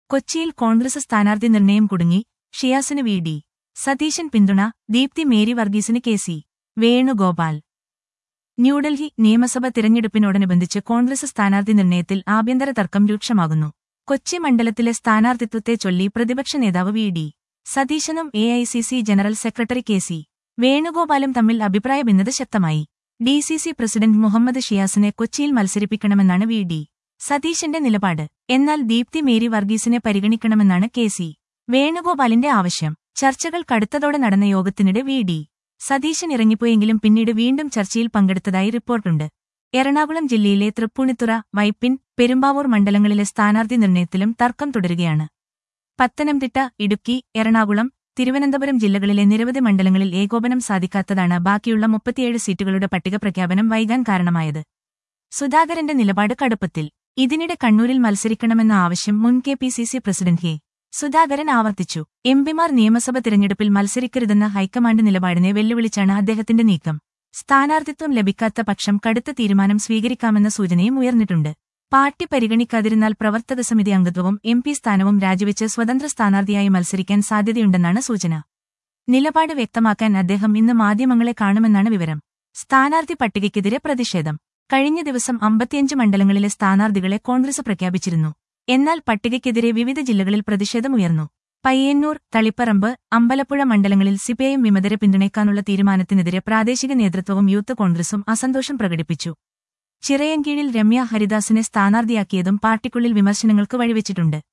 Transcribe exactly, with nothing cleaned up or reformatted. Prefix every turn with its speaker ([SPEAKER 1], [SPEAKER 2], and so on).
[SPEAKER 1] കൊച്ചിയിൽ കോൺഗ്രസ് സ്ഥാനാർത്ഥി നിർണയം കുടുങ്ങി, ഷിയാസിന് വി ഡി സതീശൻ പിന്തുണ, ദീപ്തി മേരി വർഗീസിന് കെ സി വേണുഗോപാൽ. ന്യൂഡൽഹി നിയമസഭ തിരഞ്ഞെടുപ്പിനോടനുബന്ധിച്ച് കോൺഗ്രസ് സ്ഥാനാർത്ഥി നിർണയത്തിൽ ആഭ്യന്തര തർക്കം രൂക്ഷമാകുന്നു. കൊച്ചി മണ്ഡലത്തിലെ സ്ഥാനാർത്ഥിത്വത്തെ ചൊല്ലി പ്രതിപക്ഷ നേതാവ് വി ഡി സതീശനും A I C C general secretary K C വേണുഗോപാലും തമ്മിൽ അഭിപ്രായ ഭിന്നത ശക്തമായി. D C C president Muhammad ഷിയാസിനെ കൊച്ചിയിൽ മത്സരിപ്പിക്കണമെന്നാണ് വി ഡി സതീശന്റെ നിലപാട്. എന്നാൽ ദീപ്തി മേരി വർഗീസിനെ പരിഗണിക്കണമെന്നാണ് കെ സി വേണുഗോപാലിന്റെ ആവശ്യം. ചർച്ചകൾ കടുത്തതോടെ നടന്ന യോഗത്തിനിടെ വി ഡി സതീശൻ ഇറങ്ങിപ്പോയെങ്കിലും പിന്നീട് വീണ്ടും ചർച്ചയിൽ പങ്കെടുത്തതായി റിപ്പോർട്ടുണ്ട്. എറണാകുളം ജില്ലയിലെ തൃപ്പൂണിത്തുറ, വൈപ്പിൻ, പെരുമ്പാവൂർ മണ്ഡലങ്ങളിലെ സ്ഥാനാർത്ഥി നിർണയത്തിലും തർക്കം തുടരുകയാണ്. പത്തനംതിട്ട, ഇടുക്കി, എറണാകുളം, തിരുവനന്തപുരം ജില്ലകളിലെ നിരവധി മണ്ഡലങ്ങളിൽ ഏകോപനം സാധിക്കാത്തതാണ് ബാക്കിയുള്ള മുപ്പത്തിയേഴ് സീറ്റുകളുടെ പട്ടിക പ്രഖ്യാപനം വൈകാൻ കാരണമായത്. സുധാകരന്റെ നിലപാട് കടുപ്പത്തിൽ. ഇതിനിടെ കണ്ണൂരിൽ മത്സരിക്കണമെന്ന ആവശ്യം മുൻ K P C C president K Sudhakaran ആവർത്തിച്ചു. എംപിമാർ നിയമസഭ തിരഞ്ഞെടുപ്പിൽ മത്സരിക്കരുതെന്ന ഹൈക്കമാൻഡ് നിലപാടിനെ വെല്ലുവിളിച്ചാണ് അദ്ദേഹത്തിന്റെ നീക്കം. സ്ഥാനാർത്ഥിത്വം ലഭിക്കാത്ത പക്ഷം കടുത്ത തീരുമാനം സ്വീകരിക്കാമെന്ന സൂചനയും ഉയർന്നിട്ടുണ്ട്. പാർട്ടി പരിഗണിക്കാതിരുന്നാൽ പ്രവർത്തക സമിതി അംഗത്വവും എം പി സ്ഥാനവും രാജിവെച്ച് സ്വതന്ത്ര സ്ഥാനാർത്ഥിയായി മത്സരിക്കാൻ സാധ്യതയുണ്ടെന്നാണ് സൂചന. നിലപാട് വ്യക്തമാക്കാൻ അദ്ദേഹം ഇന്ന് മാധ്യമങ്ങളെ കാണുമെന്നാണ് വിവരം. സ്ഥാനാർത്ഥി പട്ടികയ്ക്കെതിരെ പ്രതിഷേധം. കഴിഞ്ഞ ദിവസം അമ്പത്തിയഞ്ച് മണ്ഡലങ്ങളിലെ സ്ഥാനാർത്ഥികളെ കോൺഗ്രസ് പ്രഖ്യാപിച്ചിരുന്നു. എന്നാൽ പട്ടികയ്ക്കെതിരെ വിവിധ ജില്ലകളിൽ പ്രതിഷേധമുയർന്നു. പയ്യന്നൂർ, തളിപ്പറമ്പ്, അമ്പലപ്പുഴ മണ്ഡലങ്ങളിൽ സിപിഐഎം വിമതരെ പിന്തുണയ്ക്കാനുള്ള തീരുമാനത്തിനെതിരെ പ്രാദേശിക നേതൃത്വവും യൂത്ത് കോൺഗ്രസും അസന്തോഷം പ്രകടിപ്പിച്ചു. ചിറയൻകീഴിൽ രമ്യ ഹരിദാസിനെ സ്ഥാനാർത്ഥിയാക്കിയതും പാർട്ടിക്കുള്ളിൽ വിമർശനങ്ങൾക്ക് വഴിവെച്ചിട്ടുണ്ട്.